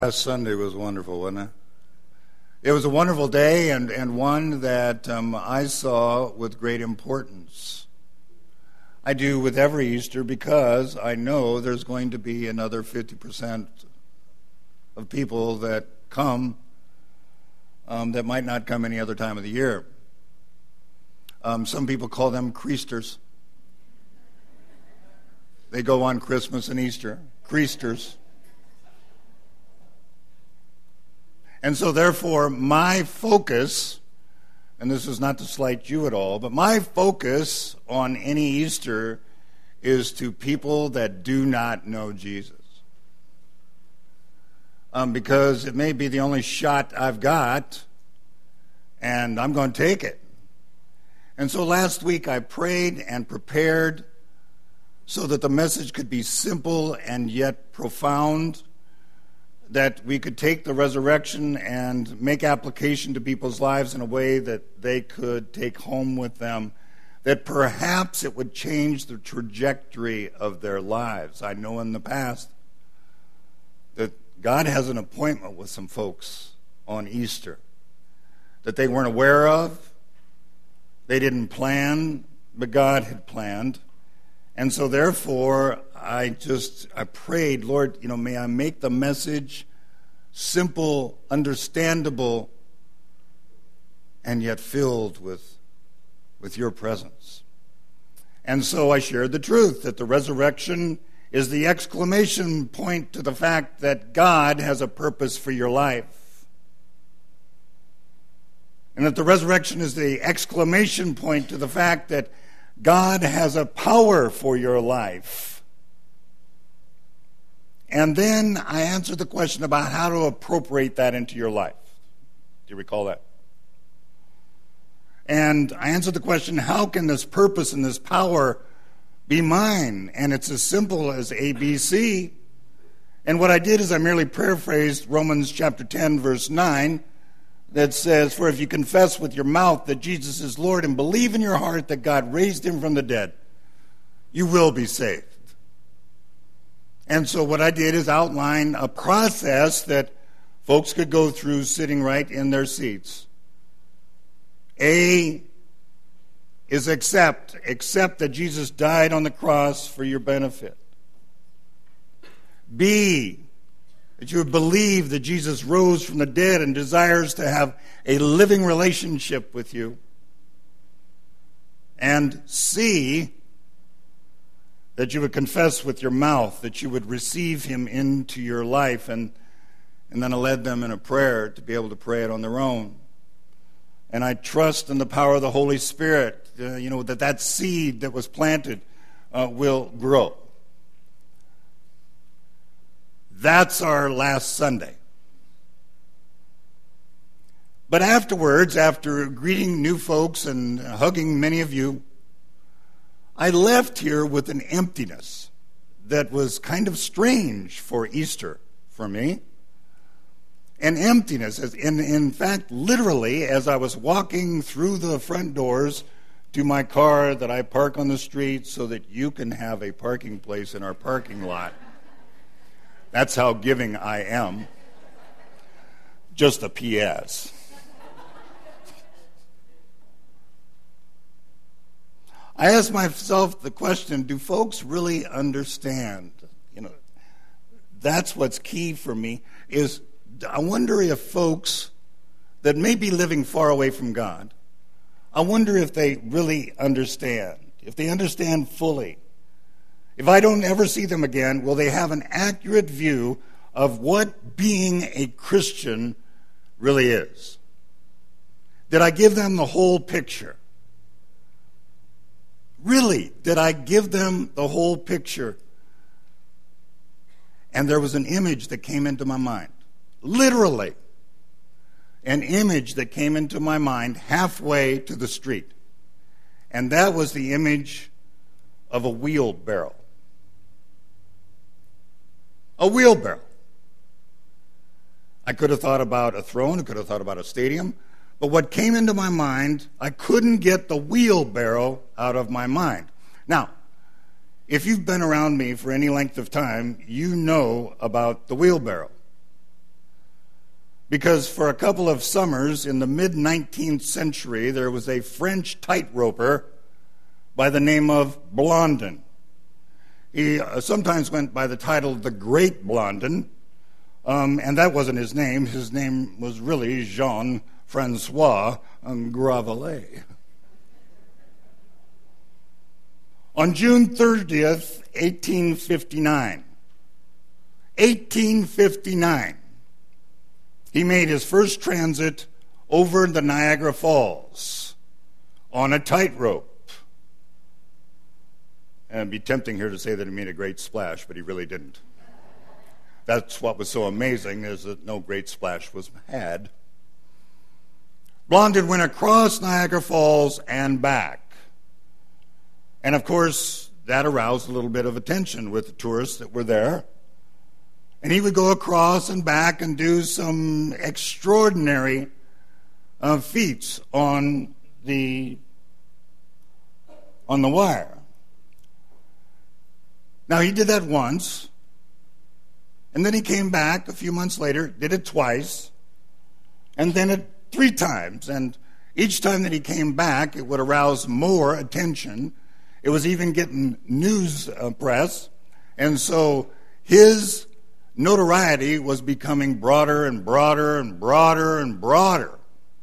Last Sunday was wonderful, wasn't it? It was a wonderful day and one that I saw with great importance. I do with every Easter because I know there's going to be another 50% of people that come that might not come any other time of the year. Some people call them creasters. They go on Christmas and Easter. Creasters. And so therefore, my focus, and this is not to slight you at all, but my focus on any Easter is to people that do not know Jesus. Because it may be the only shot I've got, and I'm going to take it. And so last week I prayed and prepared so that the message could be simple and yet profound, that we could take the resurrection and make application to people's lives in a way that they could take home with them, that perhaps it would change the trajectory of their lives. I know in the past that God has an appointment with some folks on Easter that they weren't aware of, they didn't plan, but God had planned. And so therefore, I prayed, Lord, may I make the message simple, understandable, and yet filled with your presence. And so I shared the truth that the resurrection is the exclamation point to the fact that God has a purpose for your life. And that the resurrection is the exclamation point to the fact that God has a power for your life. And then I answered the question about how to appropriate that into your life. Do you recall that? And I answered the question, how can this purpose and this power be mine? And it's as simple as ABC. And what I did is I merely paraphrased Romans chapter 10, verse 9, that says, "For if you confess with your mouth that Jesus is Lord and believe in your heart that God raised him from the dead, you will be saved." And so what I did is outline a process that folks could go through sitting right in their seats. A is accept. Accept that Jesus died on the cross for your benefit. B, that you would believe that Jesus rose from the dead and desires to have a living relationship with you. And C, that you would confess with your mouth, that you would receive him into your life. And then I led them in a prayer to be able to pray it on their own. And I trust in the power of the Holy Spirit, that seed that was planted will grow. That's our last Sunday. But afterwards, after greeting new folks and hugging many of you, I left here with an emptiness that was kind of strange for Easter for me. An emptiness. In fact, literally, as I was walking through the front doors to my car that I park on the street so that you can have a parking place in our parking lot. That's how giving I am. Just a P.S. I asked myself the question, do folks really understand? That's what's key for me, is I wonder if folks that may be living far away from God, I wonder if they really understand, if they understand fully. If I don't ever see them again, will they have an accurate view of what being a Christian really is? Did I give them the whole picture? Really, did I give them the whole picture? And there was an image that came into my mind. Literally, an image that came into my mind halfway to the street. And that was the image of a wheelbarrow. A wheelbarrow. I could have thought about a throne, I could have thought about a stadium, but what came into my mind, I couldn't get the wheelbarrow out of my mind. Now, if you've been around me for any length of time, you know about the wheelbarrow. because for a couple of summers in the mid-19th century, there was a French tightroper by the name of Blondin. He sometimes went by the title The Great Blondin, and that wasn't his name. His name was really Jean-Francois Gravelet. On June 30th, 1859, he made his first transit over the Niagara Falls on a tightrope. And it'd be tempting here to say that he made a great splash, but he really didn't. That's what was so amazing, is that no great splash was had. Blondin went across Niagara Falls and back. And of course, that aroused a little bit of attention with the tourists that were there. And he would go across and back and do some extraordinary feats on the wire. Now, he did that once, and then he came back a few months later, did it twice, and then it 3 times. And each time that he came back, it would arouse more attention. It was even getting news press, and so his notoriety was becoming broader and broader and broader and broader.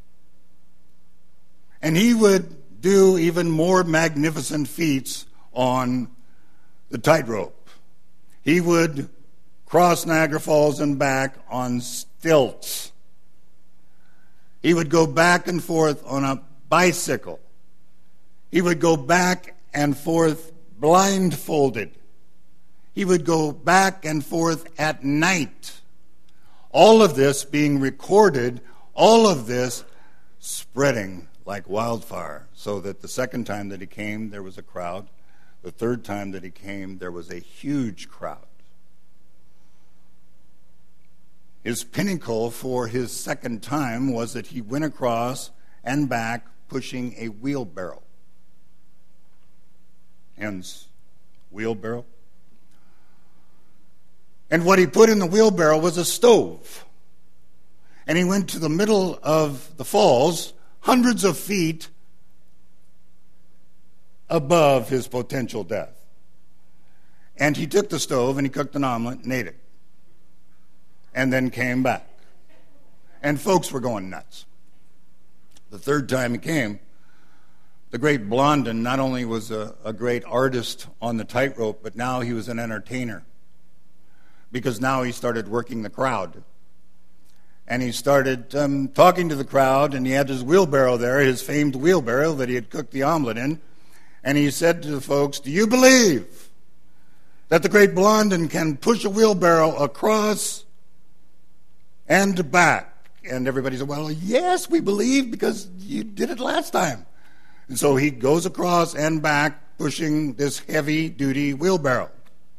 And he would do even more magnificent feats on the tightrope. He would cross Niagara Falls and back on stilts. He would go back and forth on a bicycle. He would go back and forth blindfolded. He would go back and forth at night. All of this being recorded, all of this spreading like wildfire, so that the second time that he came, there was a crowd. The third time that he came, there was a huge crowd. His pinnacle for his second time was that he went across and back pushing a wheelbarrow. Hence, wheelbarrow. And what he put in the wheelbarrow was a stove. And he went to the middle of the falls, hundreds of feet above his potential death. And he took the stove and he cooked an omelet and ate it. And then came back. And folks were going nuts. The third time he came, the great Blondin not only was a great artist on the tightrope, but now he was an entertainer. Because now he started working the crowd. And he started talking to the crowd, and he had his wheelbarrow there, his famed wheelbarrow that he had cooked the omelet in. And he said to the folks, "Do you believe that the great Blondin can push a wheelbarrow across and back?" And everybody said, "Well, yes, we believe, because you did it last time." And so he goes across and back pushing this heavy-duty wheelbarrow.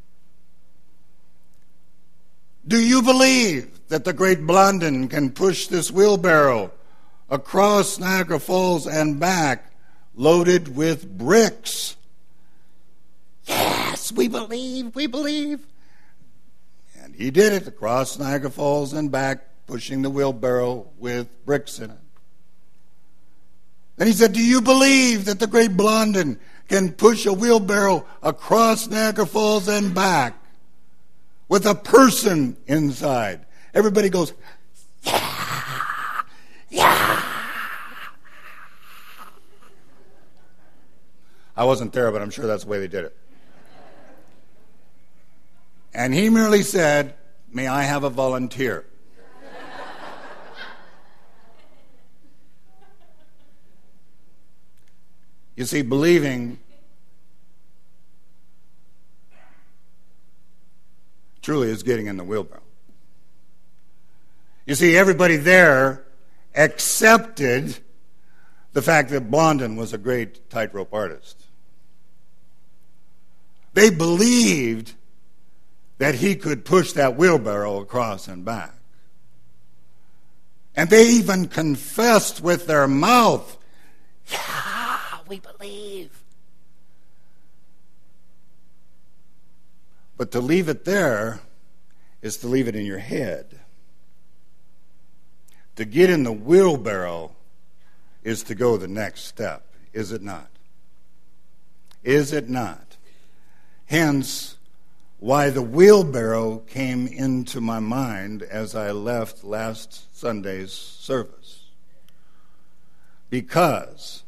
"Do you believe that the great Blondin can push this wheelbarrow across Niagara Falls and back loaded with bricks?" "Yes, we believe, we believe." And he did it across Niagara Falls and back, pushing the wheelbarrow with bricks in it. Then he said, "Do you believe that the great Blondin can push a wheelbarrow across Niagara Falls and back with a person inside?" Everybody goes, "Yeah, yeah." I wasn't there, but I'm sure that's the way they did it. And he merely said, "May I have a volunteer?" You see, believing truly is getting in the wheelbarrow. You see, everybody there accepted the fact that Blondin was a great tightrope artist. They believed that he could push that wheelbarrow across and back. And they even confessed with their mouth, "Yeah, we believe." But to leave it there is to leave it in your head. To get in the wheelbarrow is to go the next step, is it not? Is it not? Hence, why the wheelbarrow came into my mind as I left last Sunday's service. Because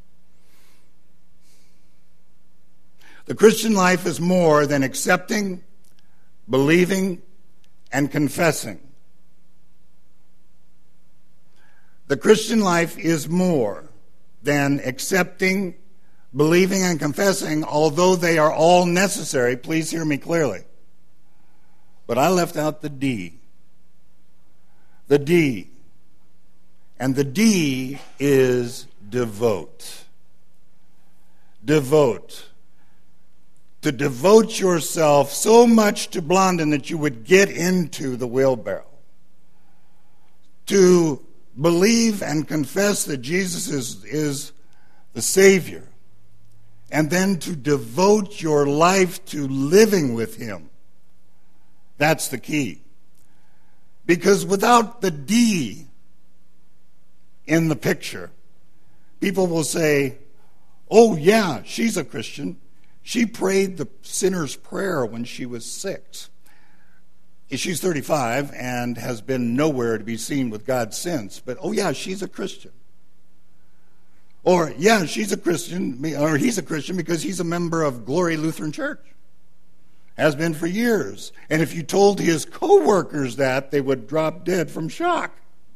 the Christian life is more than accepting, believing, and confessing. The Christian life is more than accepting, believing, and confessing, although they are all necessary. Please hear me clearly. But I left out the D. The D. And the D is devote. Devote. To devote yourself so much to Blondin that you would get into the wheelbarrow. To believe and confess that Jesus is the Savior. And then to devote your life to living with Him. That's the key. Because without the D in the picture, people will say, oh yeah, she's a Christian. She prayed the sinner's prayer when she was 6. She's 35 and has been nowhere to be seen with God since. But, oh yeah, she's a Christian. Or, yeah, she's a Christian, or he's a Christian because he's a member of Glory Lutheran Church. Has been for years. And if you told his co-workers that, they would drop dead from shock.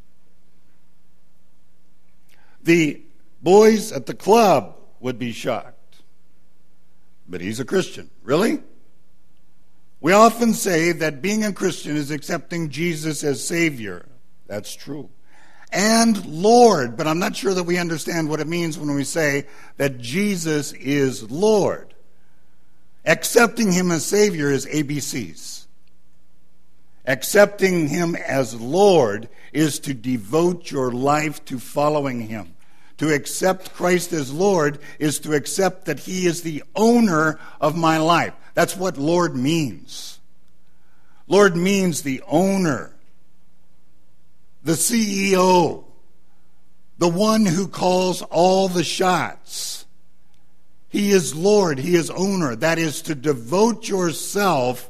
The boys at the club would be shocked. But he's a Christian. Really? We often say that being a Christian is accepting Jesus as Savior. That's true. And Lord, but I'm not sure that we understand what it means when we say that Jesus is Lord. Accepting Him as Savior is ABCs. Accepting Him as Lord is to devote your life to following Him. To accept Christ as Lord is to accept that He is the owner of my life. That's what Lord means. Lord means the owner, the CEO, the one who calls all the shots. He is Lord, He is owner. That is to devote yourself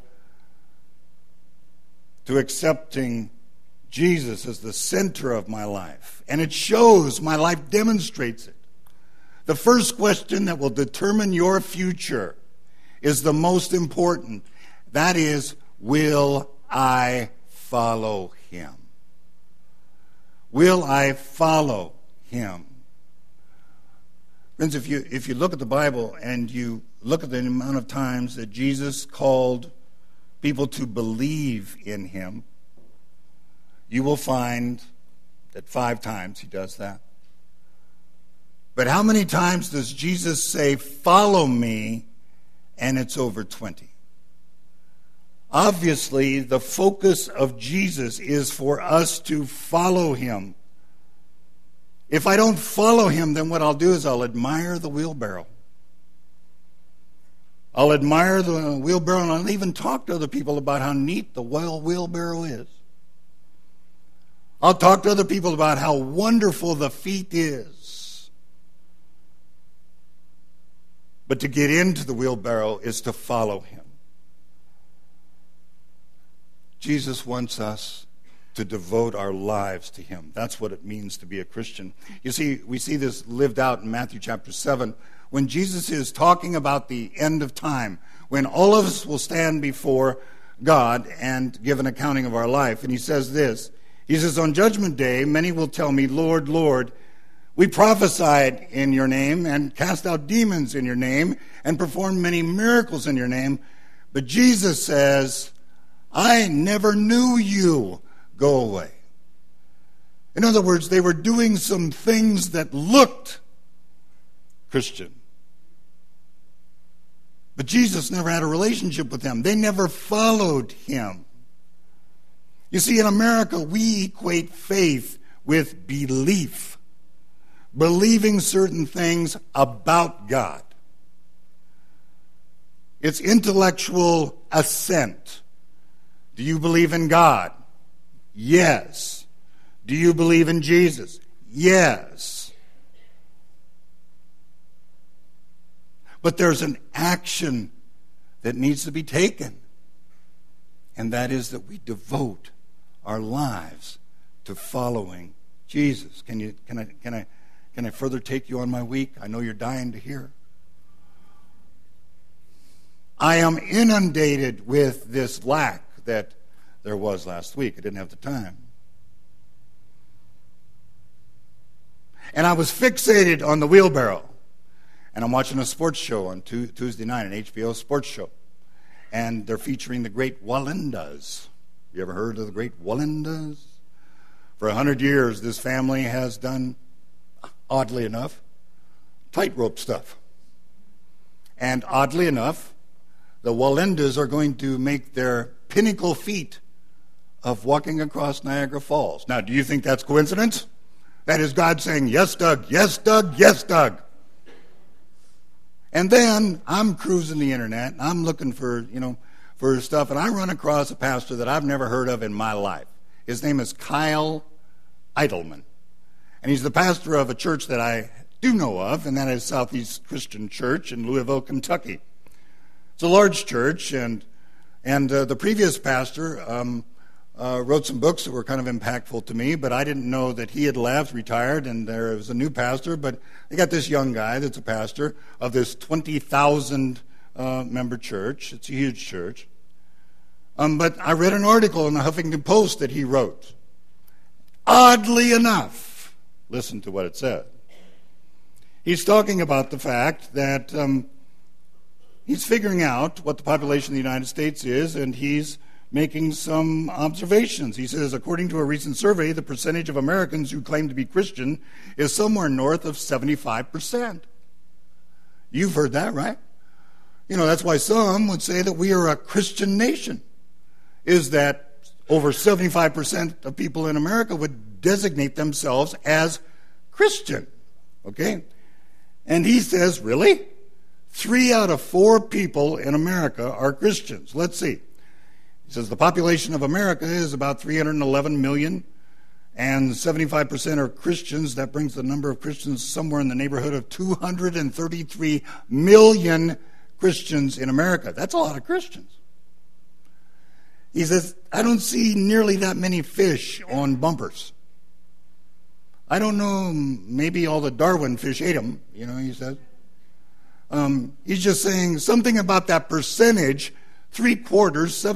to accepting Jesus as the center of my life. And it shows, my life demonstrates it. The first question that will determine your future is the most important. That is, will I follow Him? Will I follow Him? Friends, if you look at the Bible and you look at the amount of times that Jesus called people to believe in Him, you will find that 5 times He does that. But how many times does Jesus say, follow me, and it's over 20? Obviously, the focus of Jesus is for us to follow Him. If I don't follow Him, then what I'll do is I'll admire the wheelbarrow. I'll admire the wheelbarrow, and I'll even talk to other people about how neat the wheelbarrow is. I'll talk to other people about how wonderful the feet is. But to get into the wheelbarrow is to follow Him. Jesus wants us to devote our lives to Him. That's what it means to be a Christian. You see, we see this lived out in Matthew chapter 7, when Jesus is talking about the end of time, when all of us will stand before God and give an accounting of our life. And He says this, He says, on Judgment Day, many will tell me, Lord, Lord, we prophesied in your name and cast out demons in your name and performed many miracles in your name. But Jesus says, I never knew you. Go away. In other words, they were doing some things that looked Christian. But Jesus never had a relationship with them. They never followed Him. You see, in America, we equate faith with belief. Believing certain things about God. It's intellectual assent. Do you believe in God? Yes. Do you believe in Jesus? Yes. But there's an action that needs to be taken, and that is that we devote our lives to following Jesus. Can I further take you on my week? I know you're dying to hear. I am inundated with this lack that there was last week. I didn't have the time. And I was fixated on the wheelbarrow. And I'm watching a sports show on Tuesday night, an HBO sports show. And they're featuring the great Wallendas. You ever heard of the great Wallendas? For 100 years, this family has done, oddly enough, tightrope stuff. And oddly enough, the Wallendas are going to make their pinnacle feat of walking across Niagara Falls. Now, do you think that's coincidence? That is God saying, yes, Doug, yes, Doug, yes, Doug. And then I'm cruising the internet, and I'm looking for stuff, and I run across a pastor that I've never heard of in my life. His name is Kyle Idleman. And he's the pastor of a church that I do know of, and that is Southeast Christian Church in Louisville, Kentucky. It's a large church, and the previous pastor wrote some books that were kind of impactful to me, but I didn't know that he had left, retired, and there was a new pastor. But they got this young guy that's a pastor of this 20,000 member church. It's a huge church. But I read an article in the Huffington Post that he wrote. Oddly enough, listen to what it said. He's talking about the fact that he's figuring out what the population of the United States is, and he's making some observations. He says, according to a recent survey, the percentage of Americans who claim to be Christian is somewhere north of 75%. You've heard that, right? That's why some would say that we are a Christian nation, is that over 75% of people in America would designate themselves as Christian, okay? And he says, really? 3 out of 4 people in America are Christians. Let's see. He says the population of America is about 311 million, and 75% are Christians. That brings the number of Christians somewhere in the neighborhood of 233 million Christians in America. That's a lot of Christians. He says, I don't see nearly that many fish on bumpers. I don't know, maybe all the Darwin fish ate them, he says. He's just saying something about that percentage. 3/4,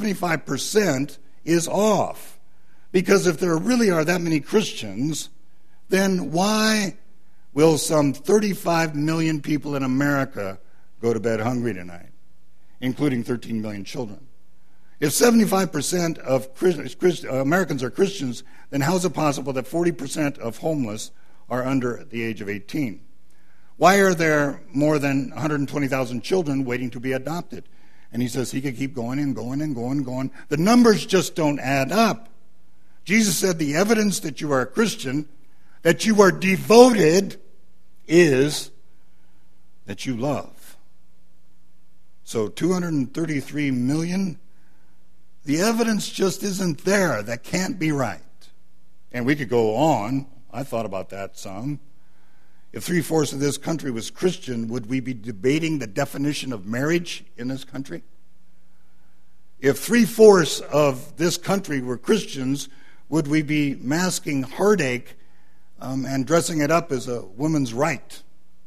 75% is off. Because if there really are that many Christians, then why will some 35 million people in America go to bed hungry tonight, including 13 million children? If 75% of Americans are Christians, then how is it possible that 40% of homeless are under the age of 18? Why are there more than 120,000 children waiting to be adopted? And he says he could keep going and going and going and going. The numbers just don't add up. Jesus said the evidence that you are a Christian, that you are devoted, is that you love. So 233 million, the evidence just isn't there. That can't be right. And we could go on. I thought about that some. If 3/4 of this country was Christian, would we be debating the definition of marriage in this country? If 3/4 of this country were Christians, would we be masking heartache and dressing it up as a woman's right?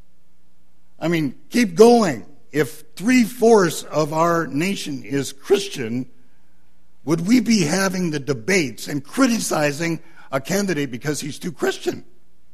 I mean, keep going. If 3/4 of our nation is Christian, would we be having the debates and criticizing a candidate because he's too Christian?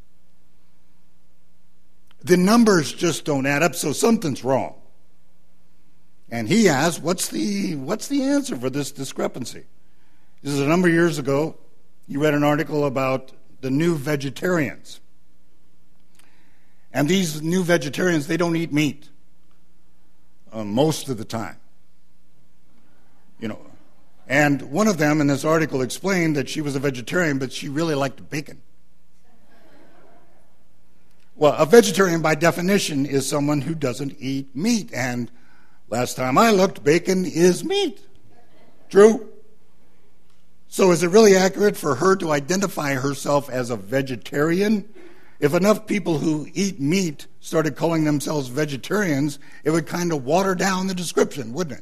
The numbers just don't add up, so something's wrong. And he asked, what's the answer for this discrepancy? This is a number of years ago. He read an article about the new vegetarians. And these new vegetarians, they don't eat meat most of the time. And one of them in this article explained that she was a vegetarian, but she really liked bacon. Well, a vegetarian by definition is someone who doesn't eat meat. And last time I looked, bacon is meat. True? So is it really accurate for her to identify herself as a vegetarian? If enough people who eat meat started calling themselves vegetarians, it would kind of water down the description, wouldn't it?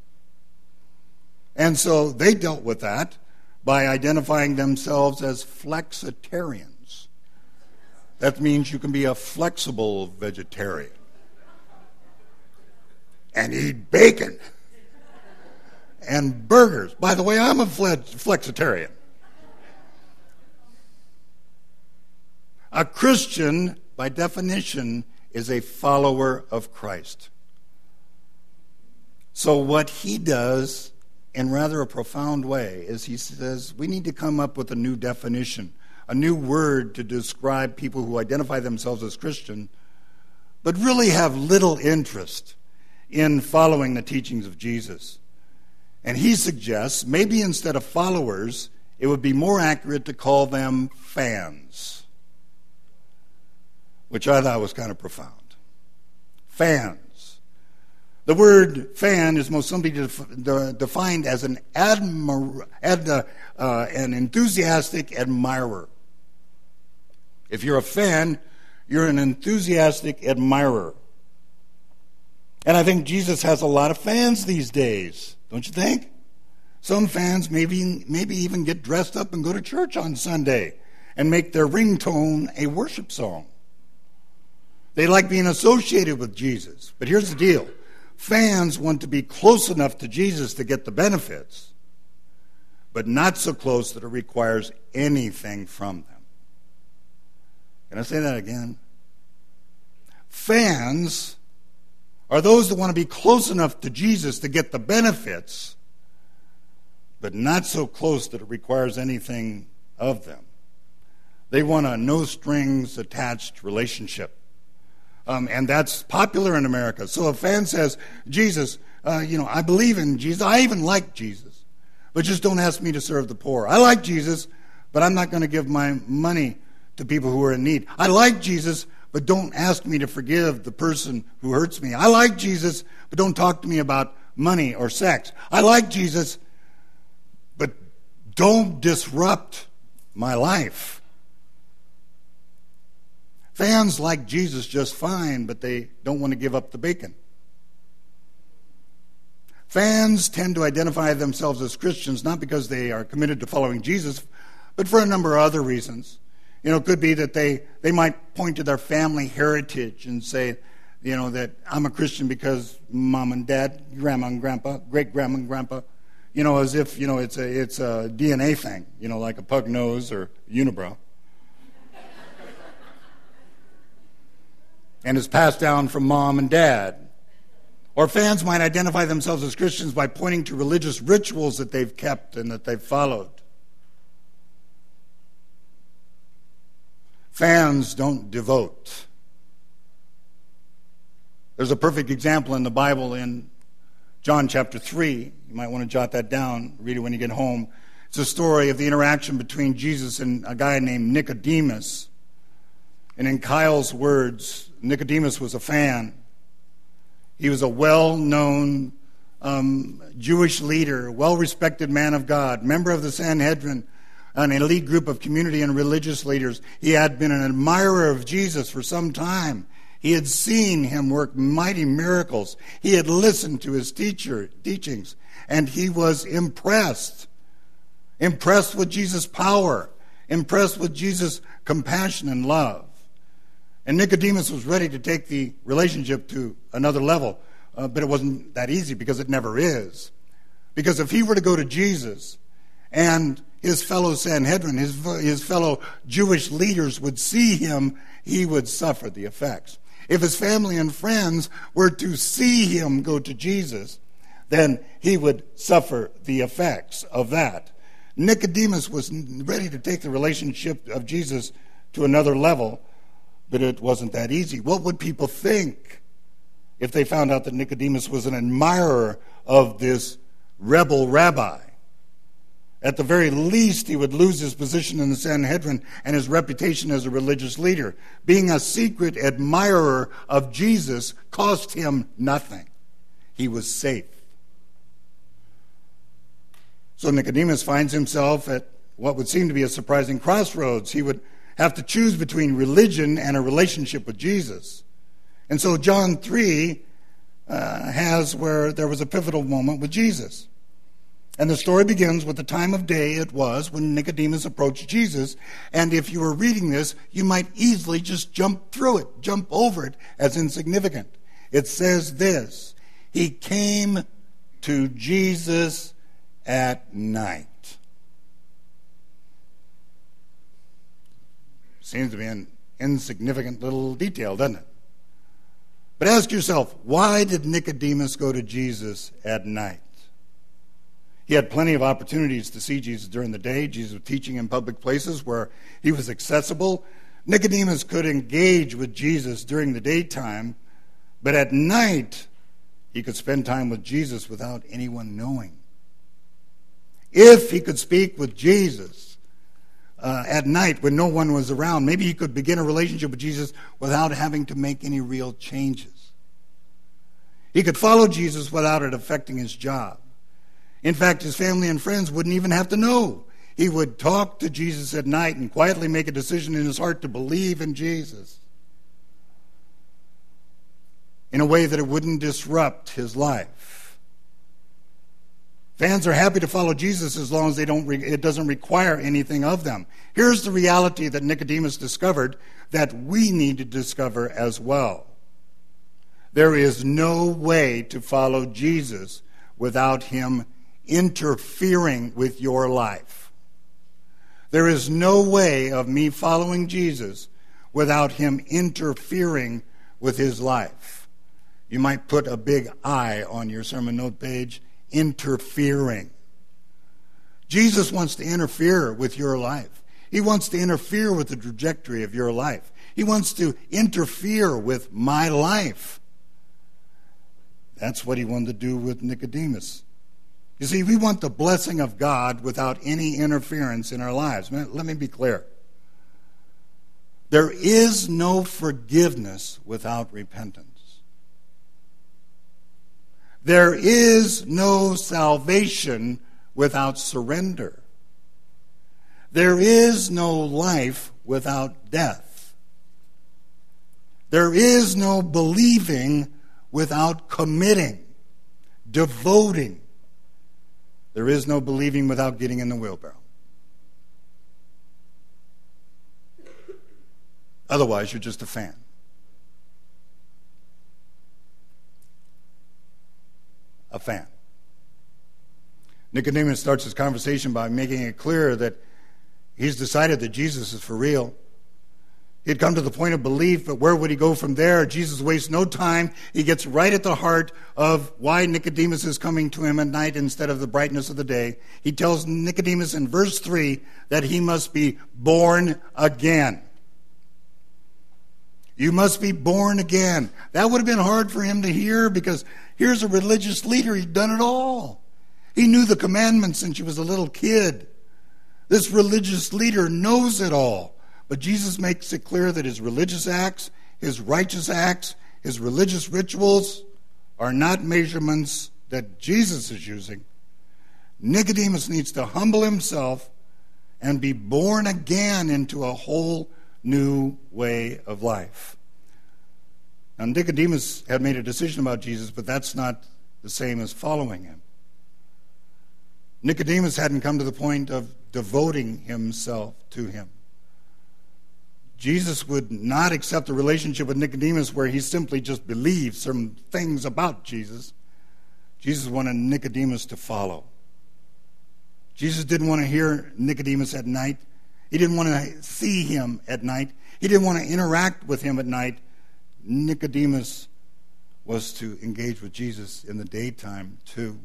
And so they dealt with that by identifying themselves as flexitarians. That means you can be a flexible vegetarian and eat bacon and burgers. By the way, I'm a flexitarian. A Christian, by definition, is a follower of Christ. So what he does in rather a profound way is he says we need to come up with a new definition, a new word to describe people who identify themselves as Christian, but really have little interest in following the teachings of Jesus. And he suggests maybe instead of followers, it would be more accurate to call them fans, which I thought was kind of profound. Fans. The word fan is most simply defined as an enthusiastic admirer. If you're a fan, you're an enthusiastic admirer. And I think Jesus has a lot of fans these days, don't you think? Some fans maybe even get dressed up and go to church on Sunday and make their ringtone a worship song. They like being associated with Jesus. But here's the deal. Fans want to be close enough to Jesus to get the benefits, but not so close that it requires anything from them. Can I say that again? Fans are those that want to be close enough to Jesus to get the benefits, but not so close that it requires anything of them. They want a no-strings-attached relationship. And that's popular in America. So a fan says, Jesus, I believe in Jesus. I even like Jesus. But just don't ask me to serve the poor. I like Jesus, but I'm not going to give my money to people who are in need. I like Jesus, but don't ask me to forgive the person who hurts me. I like Jesus, but don't talk to me about money or sex. I like Jesus, but don't disrupt my life. Fans like Jesus just fine, but they don't want to give up the bacon. Fans tend to identify themselves as Christians not because they are committed to following Jesus, but for a number of other reasons. It could be that they might point to their family heritage and say, that I'm a Christian because mom and dad, grandma and grandpa, great-grandma and grandpa, as if, it's a DNA thing, like a pug nose or unibrow. And is passed down from mom and dad. Or fans might identify themselves as Christians by pointing to religious rituals that they've kept and that they've followed. Fans don't devote. There's a perfect example in the Bible in John chapter 3. You might want to jot that down, read it when you get home. It's a story of the interaction between Jesus and a guy named Nicodemus. And in Kyle's words, Nicodemus was a fan. He was a well-known Jewish leader, well-respected man of God, member of the Sanhedrin, an elite group of community and religious leaders. He had been an admirer of Jesus for some time. He had seen him work mighty miracles. He had listened to his teachings, and he was impressed. Impressed with Jesus' power, impressed with Jesus' compassion and love. And Nicodemus was ready to take the relationship to another level, but it wasn't that easy because it never is. Because if he were to go to Jesus and his fellow Sanhedrin, his fellow Jewish leaders would see him, he would suffer the effects. If his family and friends were to see him go to Jesus, then he would suffer the effects of that. Nicodemus was ready to take the relationship of Jesus to another level, but it wasn't that easy. What would people think if they found out that Nicodemus was an admirer of this rebel rabbi? At the very least, he would lose his position in the Sanhedrin and his reputation as a religious leader. Being a secret admirer of Jesus cost him nothing. He was safe. So Nicodemus finds himself at what would seem to be a surprising crossroads. He would have to choose between religion and a relationship with Jesus. And so John 3 has where there was a pivotal moment with Jesus. And the story begins with the time of day it was when Nicodemus approached Jesus. And if you were reading this, you might easily just jump through it, jump over it as insignificant. It says this: he came to Jesus at night. Seems to be an insignificant little detail, doesn't it? But ask yourself, why did Nicodemus go to Jesus at night? He had plenty of opportunities to see Jesus during the day. Jesus was teaching in public places where he was accessible. Nicodemus could engage with Jesus during the daytime, but at night he could spend time with Jesus without anyone knowing. If he could speak with Jesus at night when no one was around, maybe he could begin a relationship with Jesus without having to make any real changes. He could follow Jesus without it affecting his job. In fact, his family and friends wouldn't even have to know. He would talk to Jesus at night and quietly make a decision in his heart to believe in Jesus in a way that it wouldn't disrupt his life. Fans are happy to follow Jesus as long as it doesn't require anything of them. Here's the reality that Nicodemus discovered that we need to discover as well. There is no way to follow Jesus without him interfering with your life. There is no way of me following Jesus without him interfering with his life. You might put a big I on your sermon note page, interfering. Jesus wants to interfere with your life. He wants to interfere with the trajectory of your life. He wants to interfere with my life. That's what he wanted to do with Nicodemus. You see, we want the blessing of God without any interference in our lives. Let me be clear. There is no forgiveness without repentance. There is no salvation without surrender. There is no life without death. There is no believing without committing, devoting. There is no believing without getting in the wheelbarrow. Otherwise, you're just a fan. A fan. Nicodemus starts his conversation by making it clear that he's decided that Jesus is for real. He had come to the point of belief, but where would he go from there? Jesus wastes no time. He gets right at the heart of why Nicodemus is coming to him at night instead of the brightness of the day. He tells Nicodemus in verse 3 that he must be born again. You must be born again. That would have been hard for him to hear because here's a religious leader. He'd done it all. He knew the commandments since he was a little kid. This religious leader knows it all. But Jesus makes it clear that his religious acts, his righteous acts, his religious rituals are not measurements that Jesus is using. Nicodemus needs to humble himself and be born again into a whole new way of life. Now, Nicodemus had made a decision about Jesus, but that's not the same as following him. Nicodemus hadn't come to the point of devoting himself to him. Jesus would not accept a relationship with Nicodemus where he simply just believed some things about Jesus. Jesus wanted Nicodemus to follow. Jesus didn't want to hear Nicodemus at night. He didn't want to see him at night. He didn't want to interact with him at night. Nicodemus was to engage with Jesus in the daytime too.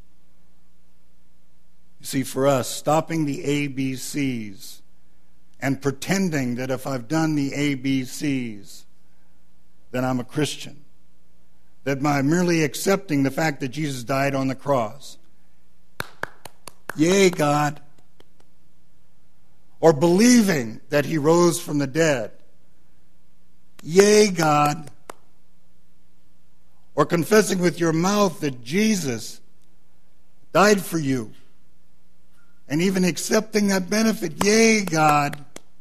You see, for us, stopping the ABCs and pretending that if I've done the ABCs, then I'm a Christian. That by merely accepting the fact that Jesus died on the cross, yay, God. Or believing that he rose from the dead, yay, God. Or confessing with your mouth that Jesus died for you, and even accepting that benefit. Yay, God.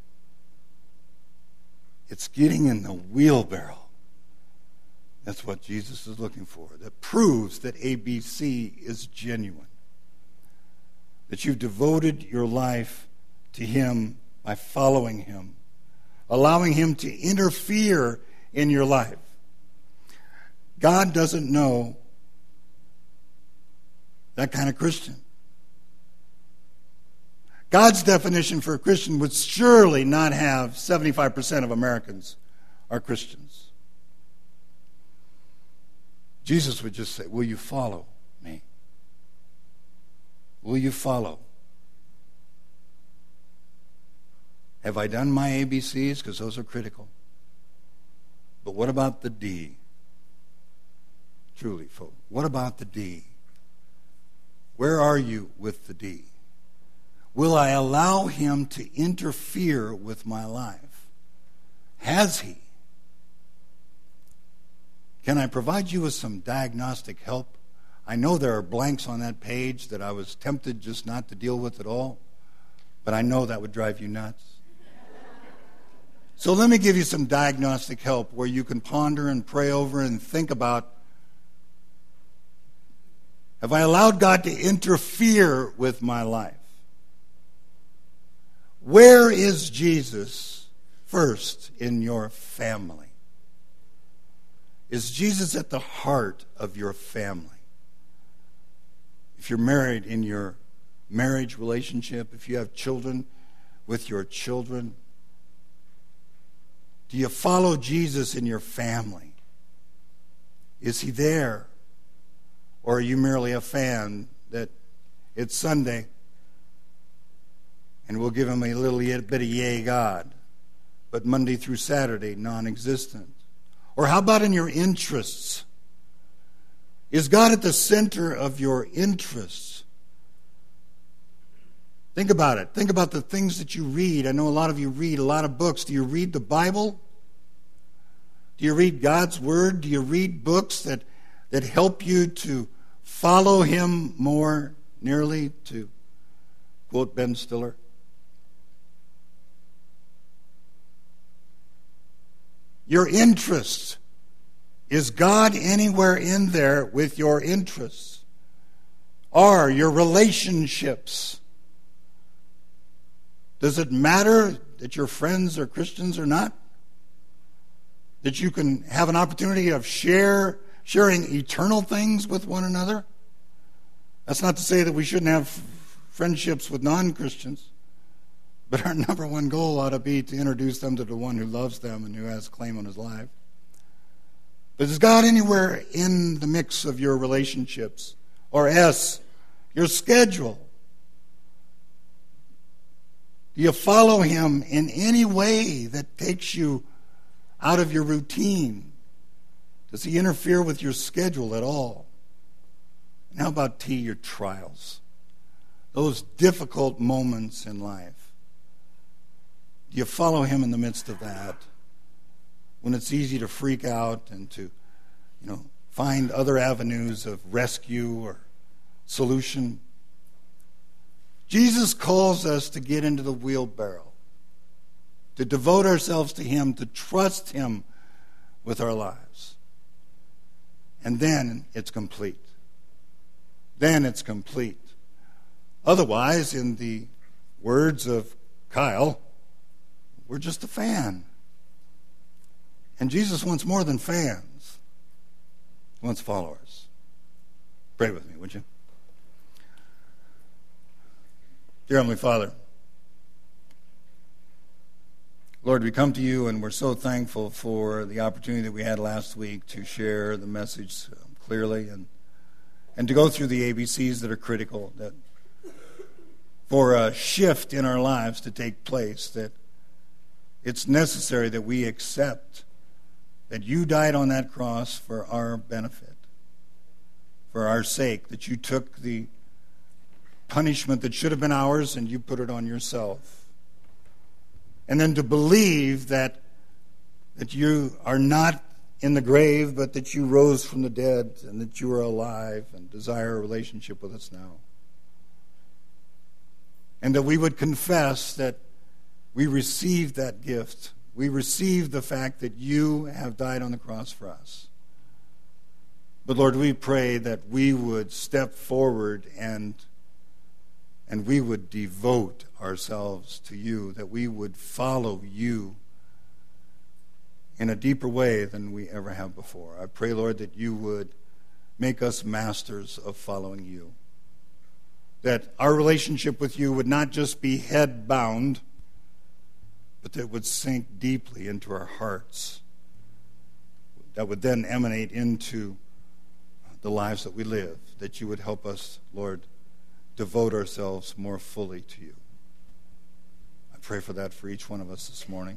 It's getting in the wheelbarrow. That's what Jesus is looking for. That proves that ABC is genuine. That you've devoted your life to Him by following Him, allowing Him to interfere in your life. God doesn't know that kind of Christian. God's definition for a Christian would surely not have 75% of Americans are Christians. Jesus would just say, will you follow me? Will you follow? Have I done my ABCs? Because those are critical. But what about the D? Truly, folks, what about the D? Where are you with the D? Will I allow Him to interfere with my life? Has He? Can I provide you with some diagnostic help? I know there are blanks on that page that I was tempted just not to deal with at all, but I know that would drive you nuts. So let me give you some diagnostic help where you can ponder and pray over and think about, have I allowed God to interfere with my life? Where is Jesus first in your family? Is Jesus at the heart of your family? If you're married, in your marriage relationship, if you have children, with your children, do you follow Jesus in your family? Is He there? Or are you merely a fan that it's Sunday and we'll give Him a little bit of yay God, but Monday through Saturday, non-existent? Or how about in your interests? Is God at the center of your interests? Think about it. Think about the things that you read. I know a lot of you read a lot of books. Do you read the Bible? Do you read God's Word? Do you read books that help you to follow Him more nearly, to quote Ben Stiller? Your interests. Is God anywhere in there with your interests? Are your relationships? Does it matter that your friends are Christians or not? That you can have an opportunity of sharing eternal things with one another? That's not to say that we shouldn't have friendships with non-Christians. But our number one goal ought to be to introduce them to the one who loves them and who has claim on his life. But is God anywhere in the mix of your relationships? Or S, your schedule? Do you follow Him in any way that takes you out of your routine? Does He interfere with your schedule at all? And how about T, your trials? Those difficult moments in life. Do you follow Him in the midst of that? When it's easy to freak out and to, find other avenues of rescue or solution. Jesus calls us to get into the wheelbarrow, to devote ourselves to Him, to trust Him with our lives. And then it's complete. Then it's complete. Otherwise, in the words of Kyle, we're just a fan. And Jesus wants more than fans. He wants followers. Pray with me, would you? Dear Heavenly Father, Lord, we come to You and we're so thankful for the opportunity that we had last week to share the message clearly and to go through the ABCs that are critical, that for a shift in our lives to take place, that it's necessary that we accept that You died on that cross for our benefit, for our sake, that You took the punishment that should have been ours and You put it on Yourself. And then to believe that You are not in the grave, but that You rose from the dead and that You are alive and desire a relationship with us now. and that we would confess that we received that gift. We received the fact that you have died on the cross for us. But Lord, we pray that we would step forward and we would devote ourselves to you, that we would follow you in a deeper way than we ever have before. I pray, Lord, that you would make us masters of following you, that our relationship with you would not just be head-bound, but that it would sink deeply into our hearts, that would then emanate into the lives that we live, that you would help us, Lord, devote ourselves more fully to you. I pray for that for each one of us this morning.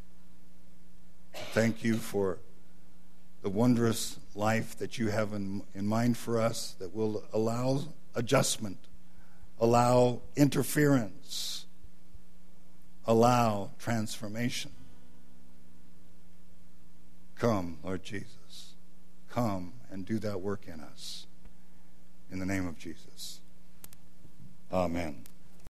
Thank you for the wondrous life that you have in mind for us, that will allow adjustment, allow interference, allow transformation. Come, Lord Jesus. Come and do that work in us. In the name of Jesus. Amen.